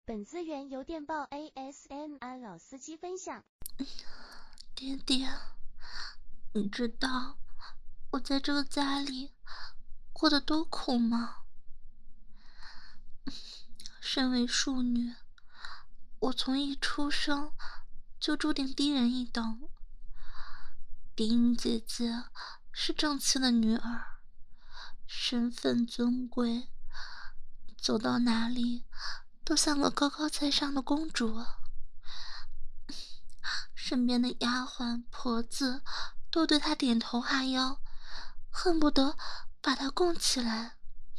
本资源由电报 ASMR 老司机分享。 爹爹，你知道我在这个家里过得多苦吗？身为庶女，我从一出生就注定低人一等。嫡女姐姐是正妻的女儿，身份尊贵，走到哪里都像个高高在上的公主。身边的丫鬟婆子都对她点头哈腰，恨不得把她供起来。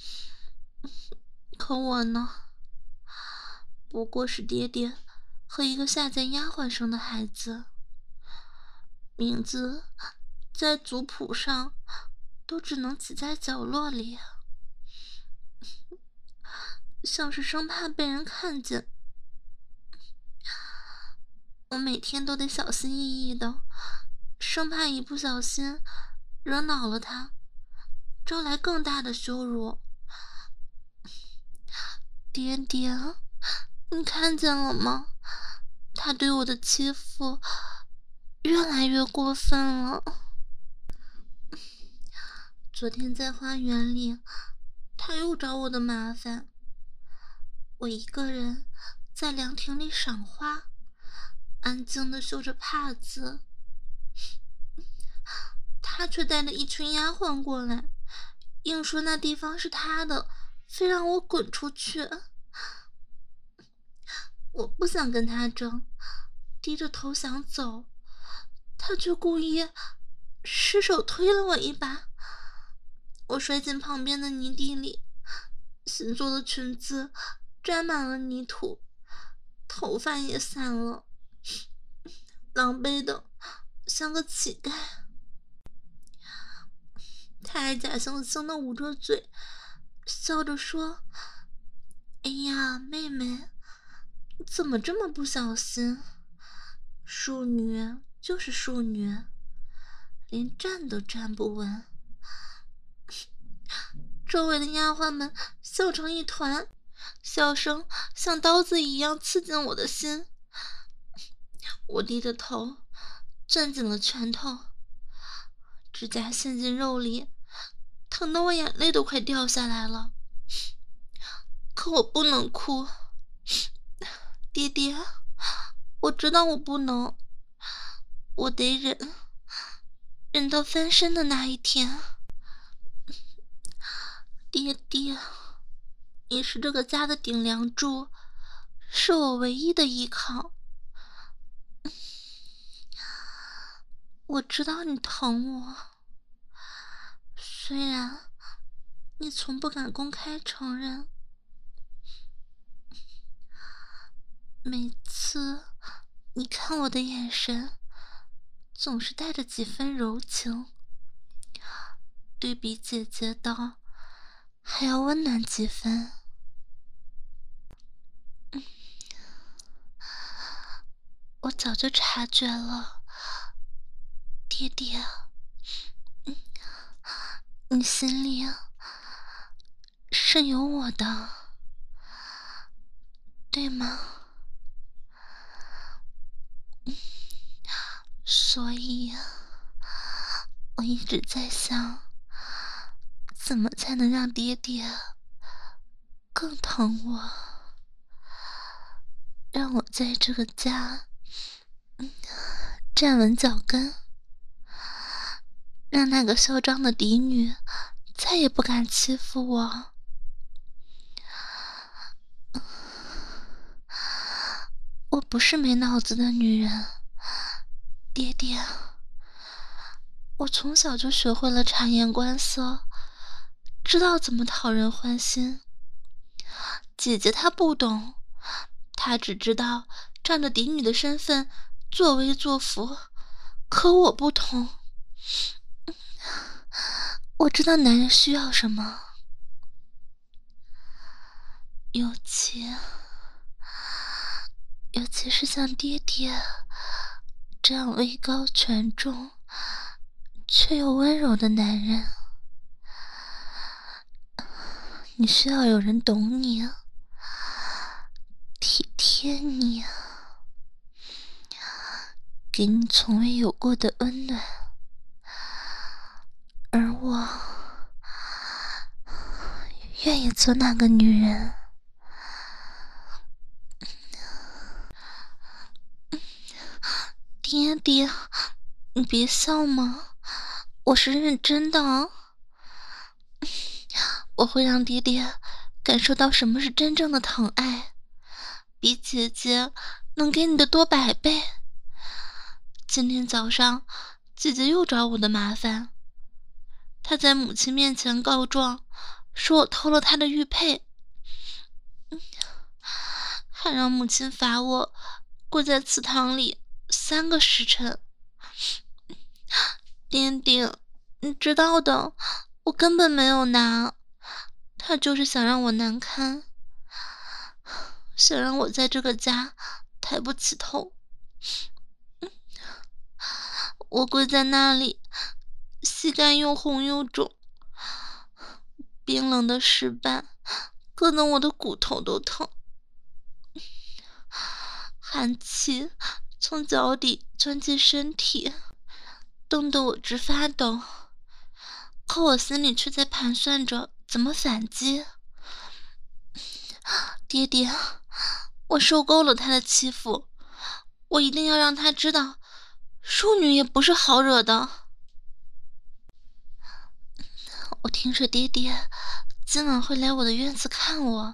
可我呢，不过是爹爹和一个下贱丫鬟生的孩子，名字在族谱上都只能挤在角落里，像是生怕被人看见。我每天都得小心翼翼的，生怕一不小心惹恼了他，招来更大的羞辱。爹爹，你看见了吗？他对我的欺负越来越过分了。昨天在花园里，他又找我的麻烦。我一个人在凉亭里赏花，安静地绣着帕子，他却带着一群丫鬟过来，硬说那地方是他的，非让我滚出去。我不想跟他争，低着头想走，他却故意失手推了我一把，我摔进旁边的泥地里，新做的裙子沾满了泥土，头发也散了，狼狈的像个乞丐。他还假惺惺的捂着嘴，笑着说：哎呀，妹妹，怎么这么不小心？庶女就是庶女，连站都站不稳。周围的丫鬟们笑成一团，笑声像刀子一样刺进我的心。我低着头，攥紧了拳头，指甲陷进肉里，疼得我眼泪都快掉下来了。可我不能哭，爹爹，我知道我不能，我得忍到翻身的那一天。爹爹，你是这个家的顶梁柱，是我唯一的依靠。我知道你疼我，虽然你从不敢公开承认。每次你看我的眼神总是带着几分柔情，对比姐姐的还要温暖几分。我早就察觉了，爹爹，你心里是有我的，对吗？所以我一直在想，怎么才能让爹爹更疼我，让我在这个家站稳脚跟，让那个嚣张的嫡女再也不敢欺负我。我不是没脑子的女人，爹爹，我从小就学会了察言观色，知道怎么讨人欢心。姐姐她不懂，她只知道仗着嫡女的身份作威作福，可我不同。我知道男人需要什么，尤其是像爹爹这样位高权重却又温柔的男人。你需要有人懂你， 体贴你，给你从未有过的温暖，而我愿意做那个女人。爹爹，你别笑嘛，我是认真的啊。我会让爹爹感受到什么是真正的疼爱，比姐姐能给你的多100倍。今天早上，姐姐又找我的麻烦，她在母亲面前告状，说我偷了她的玉佩，还让母亲罚我跪在祠堂里3个时辰。爹爹，你知道的，我根本没有拿，他就是想让我难堪，想让我在这个家抬不起头。我跪在那里，膝盖又红又肿，冰冷的石板硌得我的骨头都疼，寒气从脚底钻进身体，冻得我直发抖。可我心里却在盘算着怎么反击。爹爹，我受够了他的欺负，我一定要让他知道，淑女也不是好惹的。我听说爹爹今晚会来我的院子看我，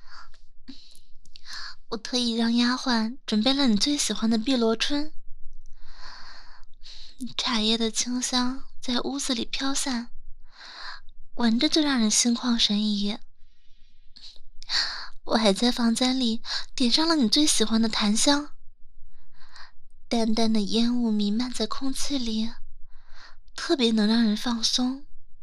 我特意让丫鬟准备了你最喜欢的碧螺春，茶叶的清香在屋子里飘散，闻着就让人心旷神怡。我还在房间里点上了你最喜欢的檀香，淡淡的烟雾弥漫在空气里，特别能让人放松。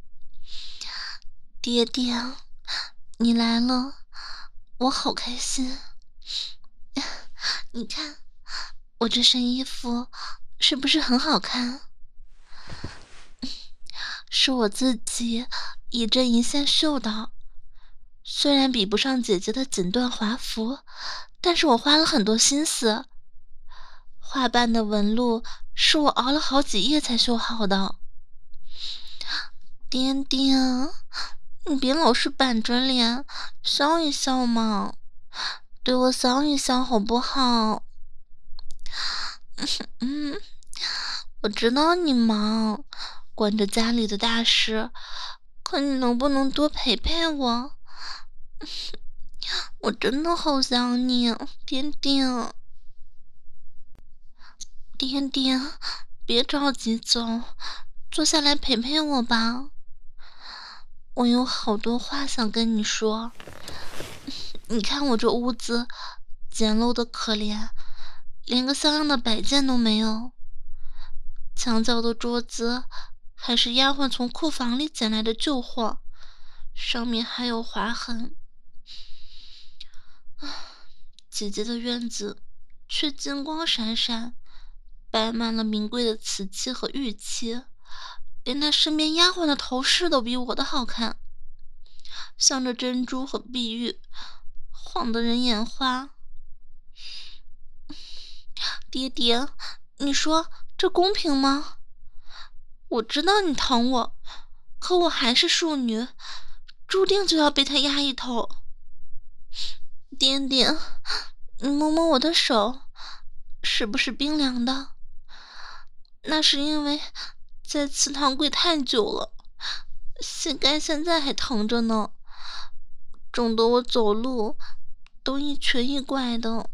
爹爹，你来了，我好开心。你看，我这身衣服是不是很好看？是我自己一针一线绣的，虽然比不上姐姐的锦缎华服，但是我花了很多心思。花瓣的纹路是我熬了好几夜才绣好的。爹爹，你别老是板着脸，笑一笑嘛，对我笑一笑好不好？我知道你忙，管着家里的大事，可你能不能多陪陪我？我真的好想你，爹爹。爹爹，别着急走，坐下来陪陪我吧。我有好多话想跟你说。你看我这屋子简陋的可怜，连个像样的摆件都没有。墙角的桌子还是丫鬟从库房里捡来的旧货，上面还有划痕。姐姐的院子却金光闪闪，摆满了名贵的瓷器和玉器，连她身边丫鬟的头饰都比我的好看，镶着珍珠和碧玉，晃得人眼花。爹爹，你说这公平吗？我知道你疼我，可我还是庶女，注定就要被他压一头。爹爹，你摸摸我的手，是不是冰凉的？那是因为在祠堂跪太久了，膝盖现在还疼着呢，肿得我走路都一瘸一拐的。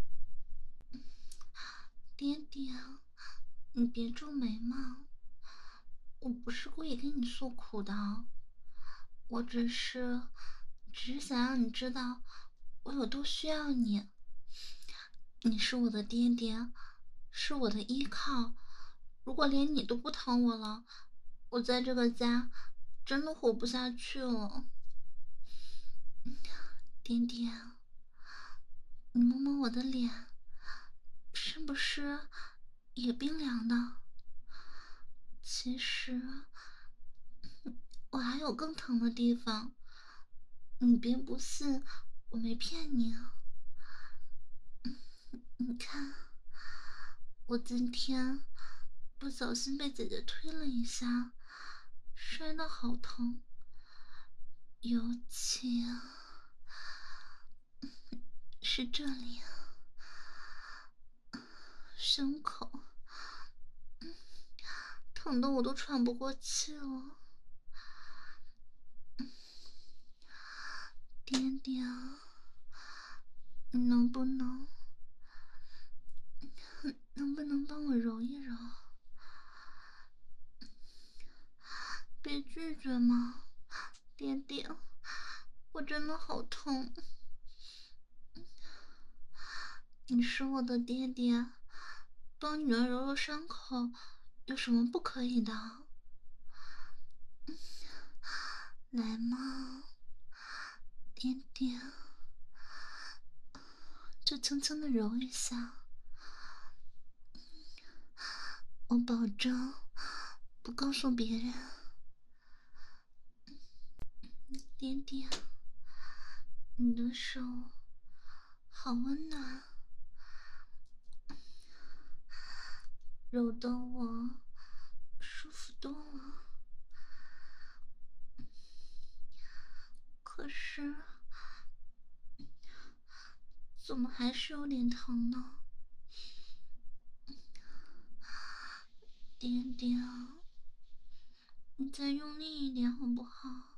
爹爹，你别皱眉嘛，我不是故意跟你诉苦的，我只是想让你知道我有多需要你。你是我的爹爹，是我的依靠，如果连你都不疼我了，我在这个家真的活不下去了。爹爹，你摸摸我的脸，是不是也冰凉的？其实我还有更疼的地方，你别不信，我没骗你啊。 你看，我今天不小心被姐姐推了一下，摔得好疼，尤其是这里胸口，疼得我都喘不过气了。爹爹，你能不能帮我揉一揉？别拒绝嘛，爹爹，我真的好痛。你是我的爹爹，帮女儿揉揉伤口，有什么不可以的？来嘛，爹爹，就轻轻的揉一下，我保证不告诉别人。爹爹，你的手好温暖，揉得我舒服多了。可是，怎么还是有点疼呢？爹爹，你再用力一点好不好？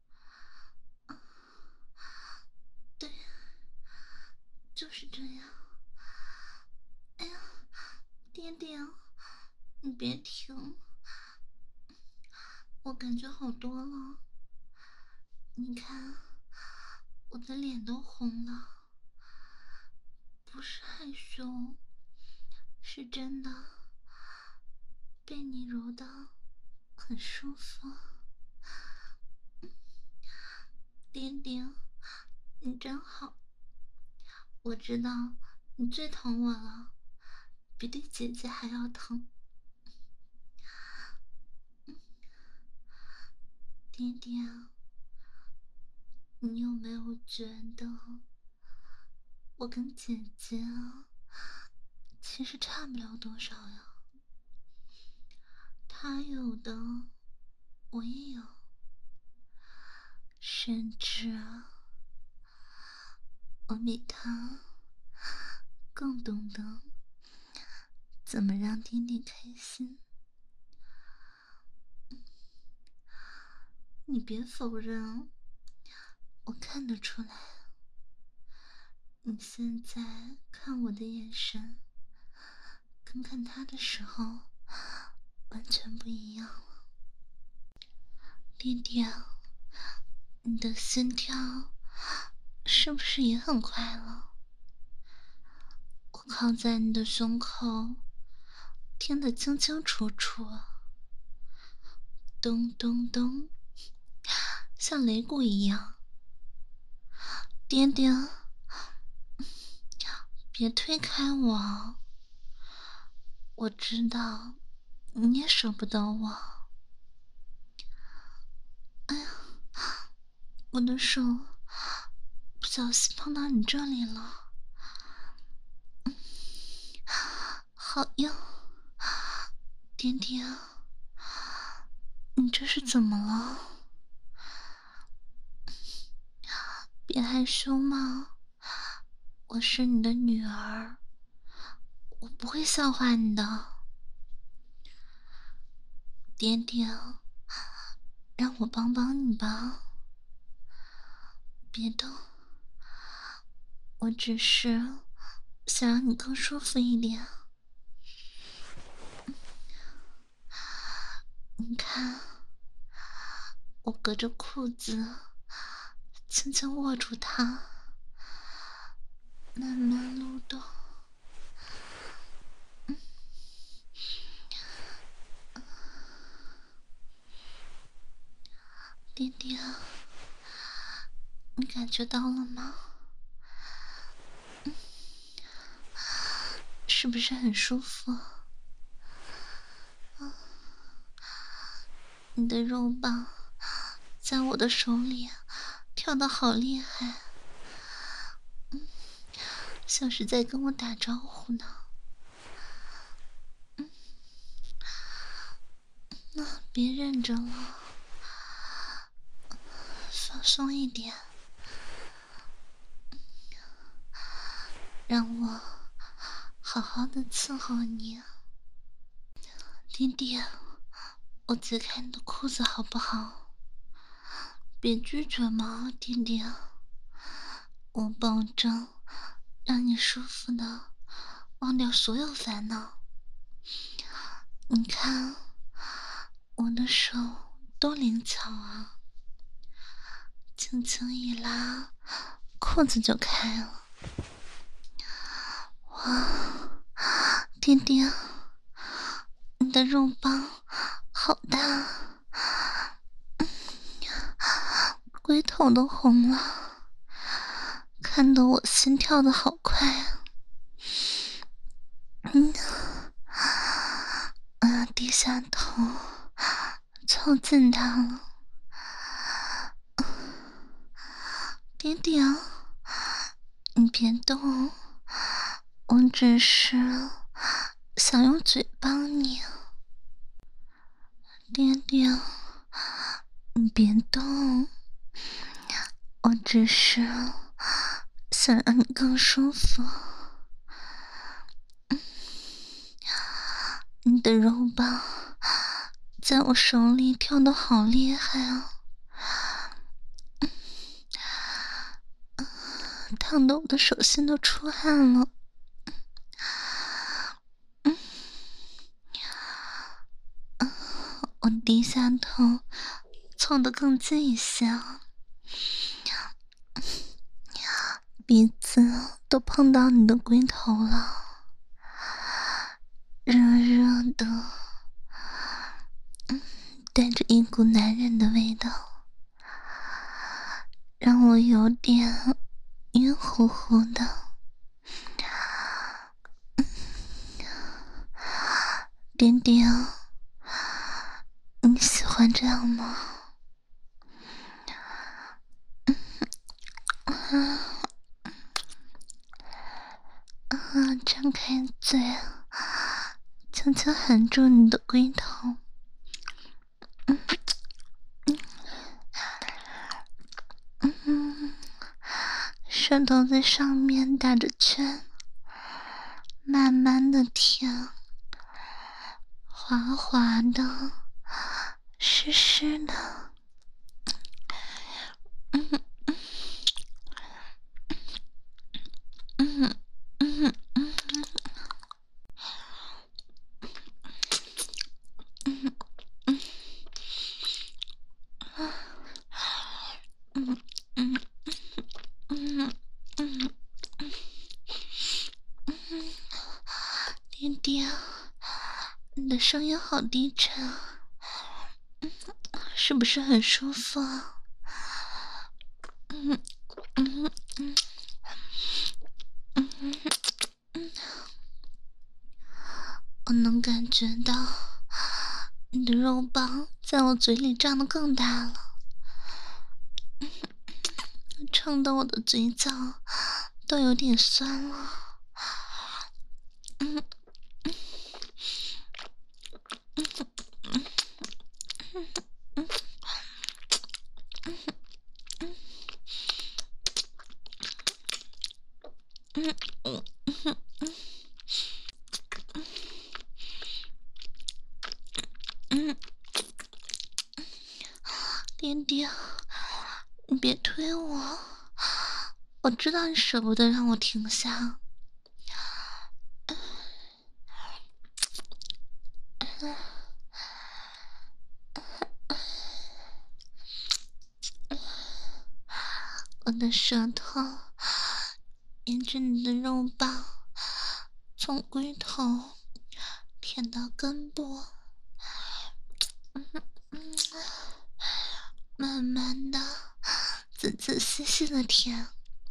对，就是这样。哎呀，爹爹，你别停，我感觉好多了。你看，我的脸都红了，不是害羞，是真的被你揉的很舒服。爹爹，你真好，我知道你最疼我了，比对姐姐还要疼。爹爹，你有没有觉得我跟姐姐其实差不了多少呀？她有的我也有，甚至我比她更懂得怎么让爹爹开心。你别否认，我看得出来，你现在看我的眼神跟看他的时候完全不一样了。爹爹，你的心跳是不是也很快了？我靠在你的胸口，听得清清楚楚，咚咚咚，像擂鼓一样。爹爹，别推开我，我知道你也舍不得我。哎呀，我的手不小心碰到你这里了，好硬。爹爹，你这是怎么了？别害羞嘛，我是你的女儿，我不会笑话你的。爹爹，让我帮帮你吧。别动，我只是想让你更舒服一点。你看，我隔着裤子轻轻握住它，慢慢撸动。爹爹，你感觉到了吗？是不是很舒服？你的肉棒在我的手里跳得好厉害， 像是在跟我打招呼呢。那别忍着了，放松一点，让我好好的伺候你。弟弟，我解开你的裤子好不好？别拒绝嘛，弟弟，我保证让你舒服的忘掉所有烦恼。你看我的手多灵巧啊，轻轻一拉，裤子就开了。哇，弟弟，你的肉棒好大，龟头都红了，看得我心跳的好快啊。低下头，凑近他了。弟弟啊，你别动，我只是想用嘴帮你。爹爹，你别动，我只是想让你更舒服。你的肉棒在我手里跳得好厉害啊，烫得我的手心都出汗了。我低下头，凑得更近一些啊，鼻子都碰到你的龟头了，热热的，带着一股男人的味道，让我有点晕乎乎的。点点，你喜欢这样吗？张开嘴，轻轻含住你的龟头。舌头在上面打着圈，慢慢的舔，滑滑的，湿湿的。爹爹，你的声音好低沉啊，是不是很舒服啊？我能感觉到你的肉棒在我嘴里胀得更大了，撑得我的嘴角都有点酸了。爹爹，你别推我，我知道你舍不得让我停下。我的舌头沿着你的肉棒，从龟头舔到根部，慢慢的、仔仔细细的舔，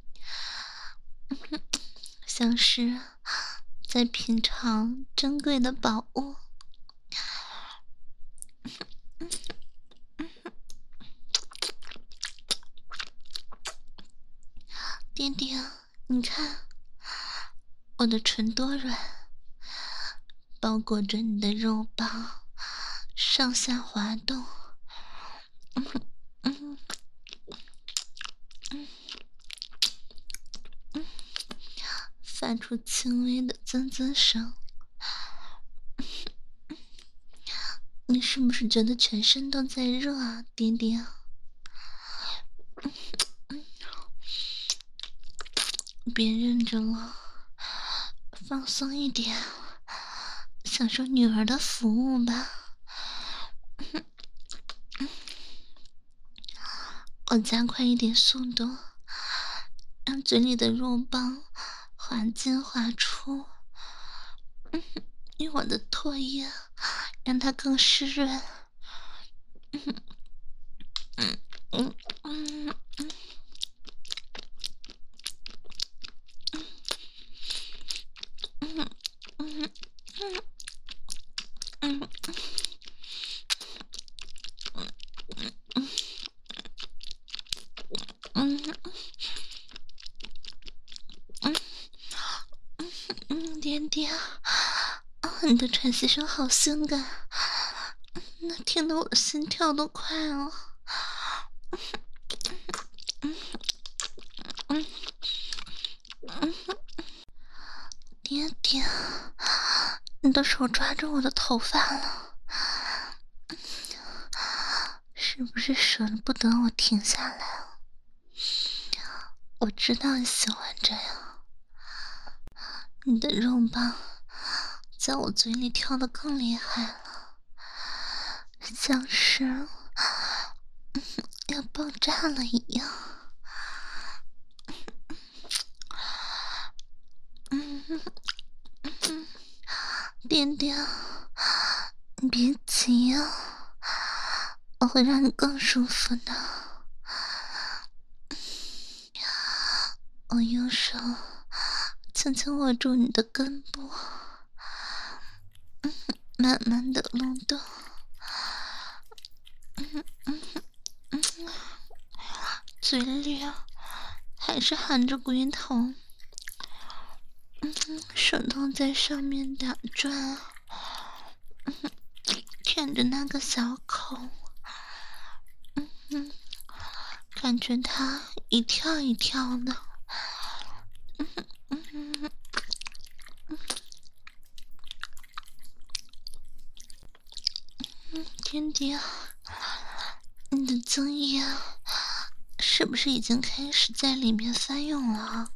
像是在品尝珍贵的宝物。爹爹，你看， 我的唇多软，包裹着你的肉棒，上下滑动。发出轻微的滋滋声。你是不是觉得全身都在热啊，爹爹？别忍着了，放松一点，享受女儿的服务吧。我加快一点速度，让嘴里的肉棒滑进滑出，用我的唾液让它更湿润。爹爹，你的喘息声好性感，那听得我的心跳都快了。爹爹，你的手抓着我的头发了，是不是舍不得我停下来了？我知道你喜欢这样，你的肉棒在我嘴里跳得更厉害了，像是要爆炸了一样。爹爹，你别急呀，我会让你更舒服的。我用手轻轻握住你的根部，慢慢的撸动，嘴里还是含着龟头，手动在上面打转，舔着那个小口，感觉它一跳一跳的。天爹，你的精液是不是已经开始在里面翻涌了？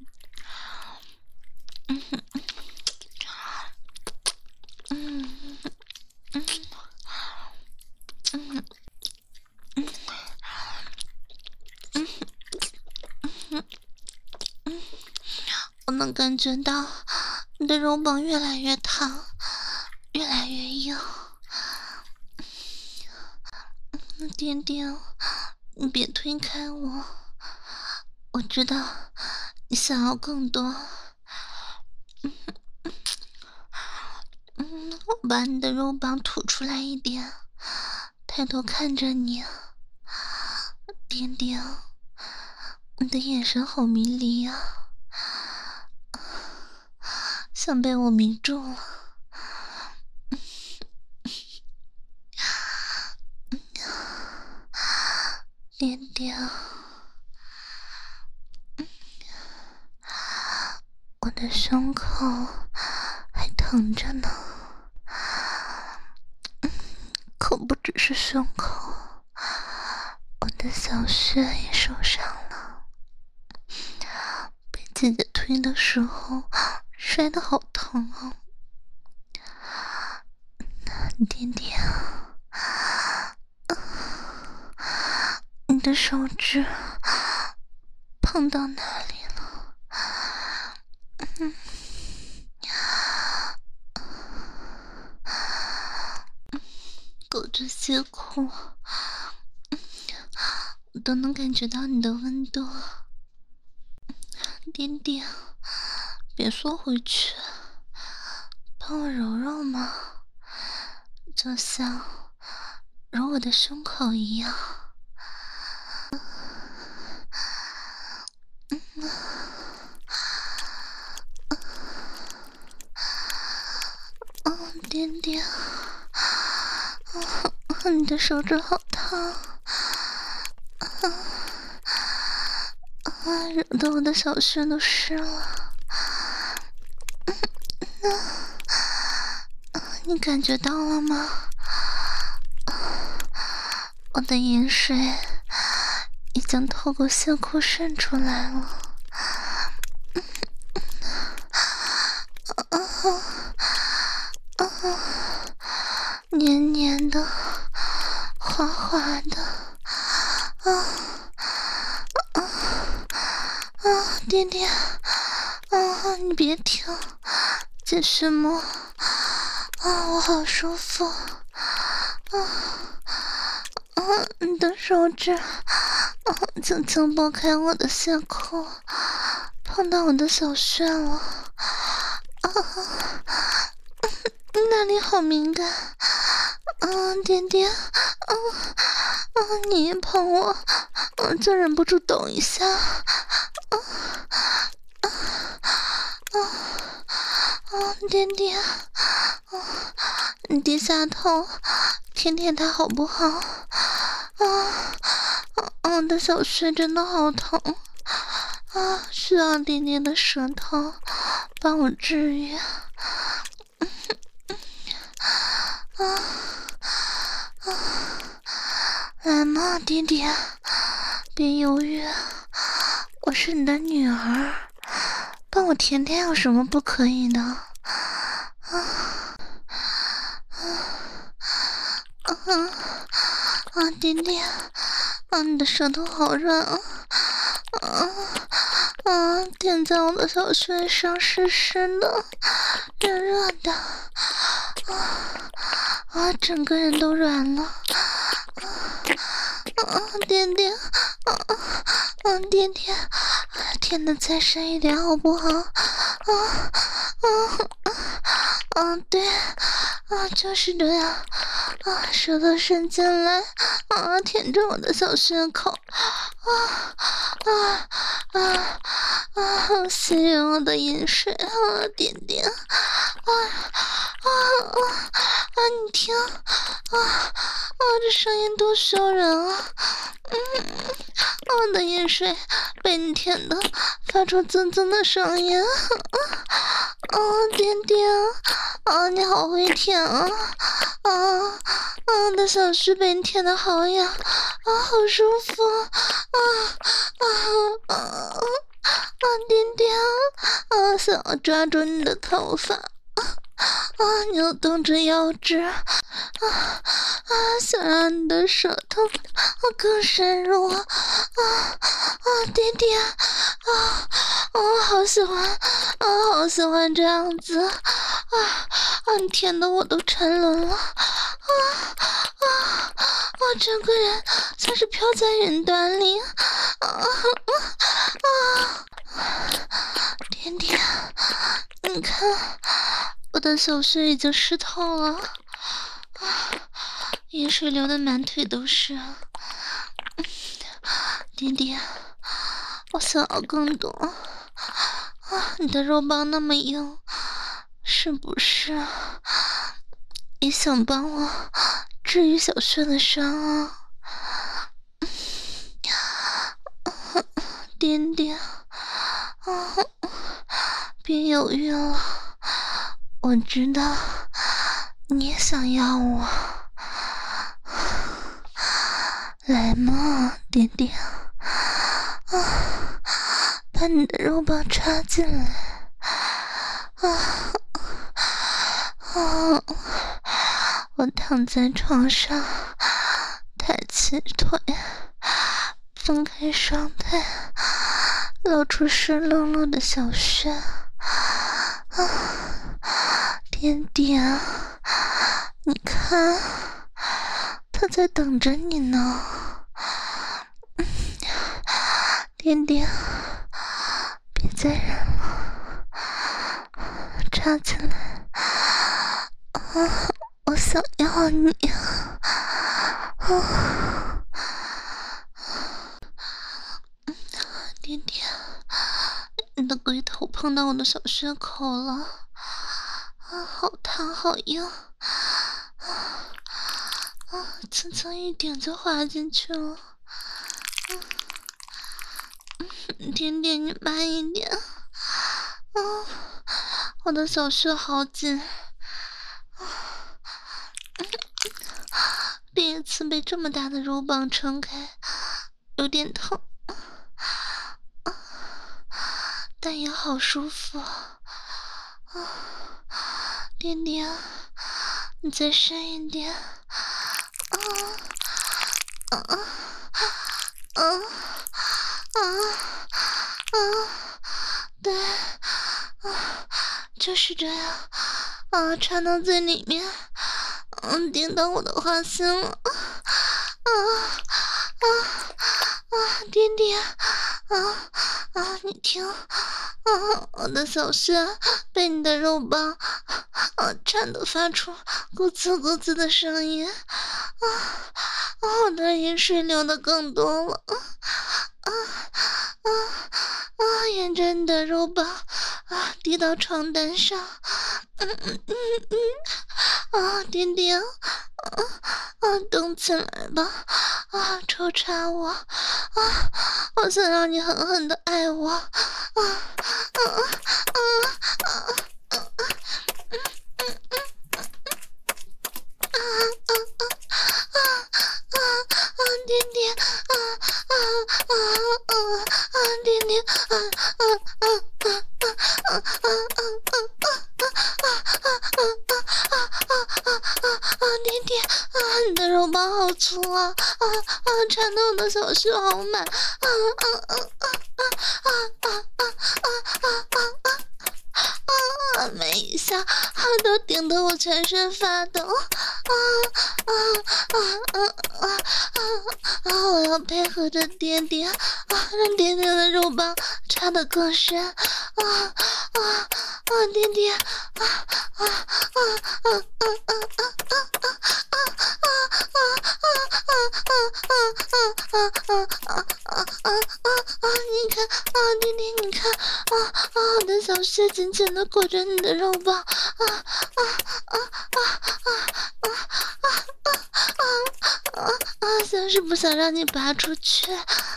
我能感觉到你的肉棒越来越烫，越来越硬。爹爹，你别推开我，我知道你想要更多。我把你的肉棒吐出来一点，抬头看着你。爹爹，你的眼神好迷离呀，像被我迷住了。爹爹，我的胸口还疼着呢，可不只是胸口，我的小穴也受伤了，被姐姐推的时候摔得好疼啊！爹爹，你的手指碰到哪里了？裹着鞋裤，我都能感觉到你的温度。爹爹，别缩回去，帮我揉揉嘛，就像揉我的胸口一样。 点点，你的手指好烫，惹得我的小穴都湿了。你感觉到了吗？我的饮水已经透过血库渗出来了。黏黏的，滑滑的，点点，你别停，继续摸，我好舒服，你的手指，轻轻拨开我的血库，碰到我的小穴了，那里好敏感，点点，你一碰我，就忍不住抖一下，点点，你低下头，舔舔它好不好？我的小穴真的好疼，需要点点的舌头帮我治愈。来嘛，点点，别犹豫，我是你的女儿，帮我舔舔有什么不可以的？点点，你的舌头好软啊！点在我的小穴上，湿湿的，热热的，整个人都软了。点点，点点，舔的再深一点好不好？对，就是这样，舌头伸进来，舔着我的小穴口，吸引我的饮水，点点，你听，这声音多羞人啊！我的饮水被你舔的发出滋滋的声音，点点，你好会舔啊！我的小穴被你舔的好痒，好舒服，点点，想要抓住你的头发。扭动着腰肢，想让你的舌头更深入，点点，我好喜欢，好喜欢这样子，你舔的我都沉沦了，我整个人像是飘在云端里，点点，你看。我的小穴已经湿透了，饮水流的满腿都是。点点，我想要更多。你的肉棒那么硬，是不是也想帮我治愈小穴的伤啊？点点，别犹豫了。我知道你也想要我，来嘛，点点，把你的肉棒插进来，我躺在床上，抬起腿，分开双腿，露出湿漉漉的小穴，点点，你看，他在等着你呢。点点，别再忍了，插进来，我想要你。点点，你的龟头碰到我的小穴口了。 好烫好硬，蹭蹭一点就滑进去了。点点你慢一点。我的小穴好紧。第一次被这么大的肉棒撑开，有点疼，但也好舒服。点点，你再深一点。对，就是这样。插到最里面，顶到我的花心了。点点，你听，我的小穴被你的肉棒颤得发出咕呲咕呲的声音，我的饮水流的更多了。沿着你的肉棒滴到床单上。点点，动起来吧。抽插我。我想让你狠狠的爱我。点点，点点，点点，你的肉棒好粗啊！缠得我的小穴好满。每一下都顶得我全身发抖。我要配合着点点，让点点的肉棒插得更深。点点，你看，点点，你看，我的小穴紧紧地裹着你的肉棒。像是不想让你拔出去。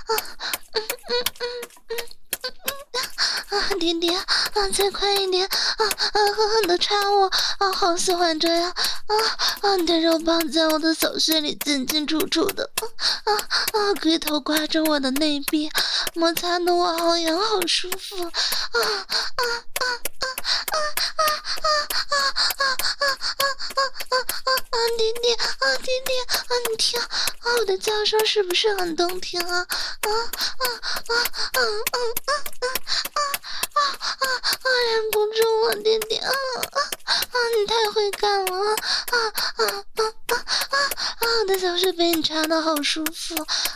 点点，再快一点，狠狠的插我，好喜欢这样。你的肉棒在我的小穴里进进出出的，龟头刮着我的内壁，摩擦的我好痒好舒服。点点，点点，你听，我的叫声是不是很动听啊？忍不住了，点点，你太会干了。我的小穴被你插得好舒服。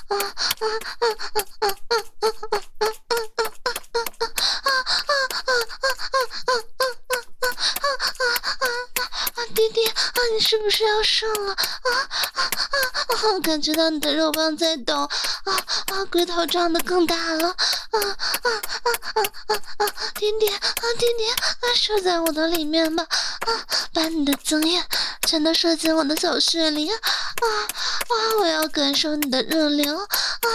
弟弟，你是不是要射了？我感觉到你的肉棒在抖，龟头胀得更大了。点点，点点，射在我的里面吧。把你的精液全都射进我的小穴里。我要感受你的热流。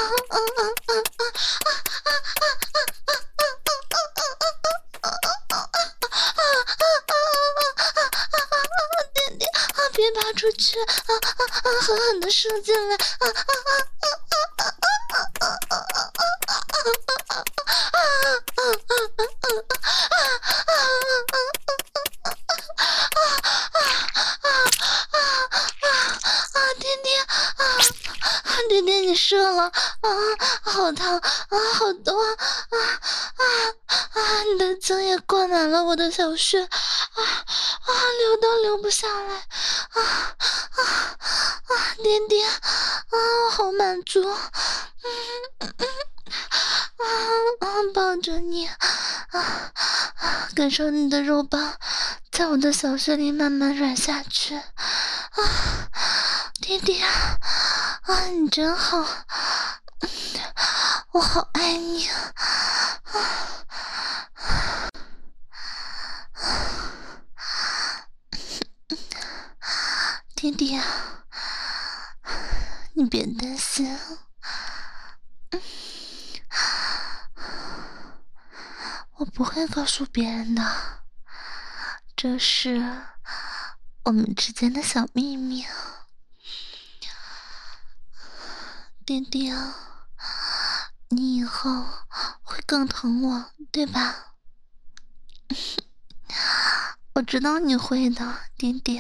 点点，别拔出去，狠狠的射进来。点点，你射了，好烫，好多，你的精液灌满了我的小穴，流都流不下来。点点，我好满足。抱着你，感受你的肉棒在我的小穴里慢慢软下去。点点，你真好，我好爱你。 弟弟，你别担心，我不会告诉别人的，这是我们之间的小秘密。弟弟，你以后会更疼我，对吧？我知道你会的，弟弟。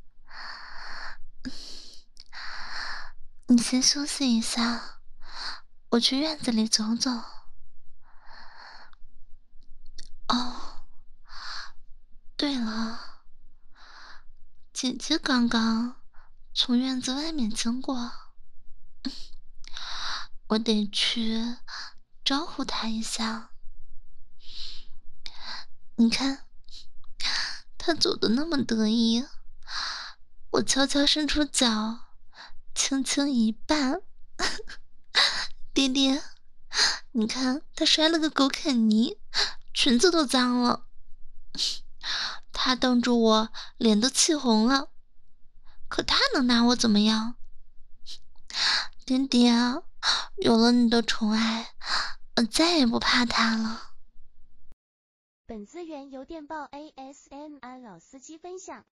你先休息一下，我去院子里走走。哦，对了，姐姐刚刚从院子外面经过，我得去招呼她一下。你看，她走得那么得意，我悄悄伸出脚，轻轻一绊。弟弟，你看她摔了个狗啃泥，裙子都脏了。她瞪着我，脸都气红了。可她能拿我怎么样？弟弟啊，有了你的宠爱，我再也不怕她了。 本资源由电报 ASMR 老司机分享。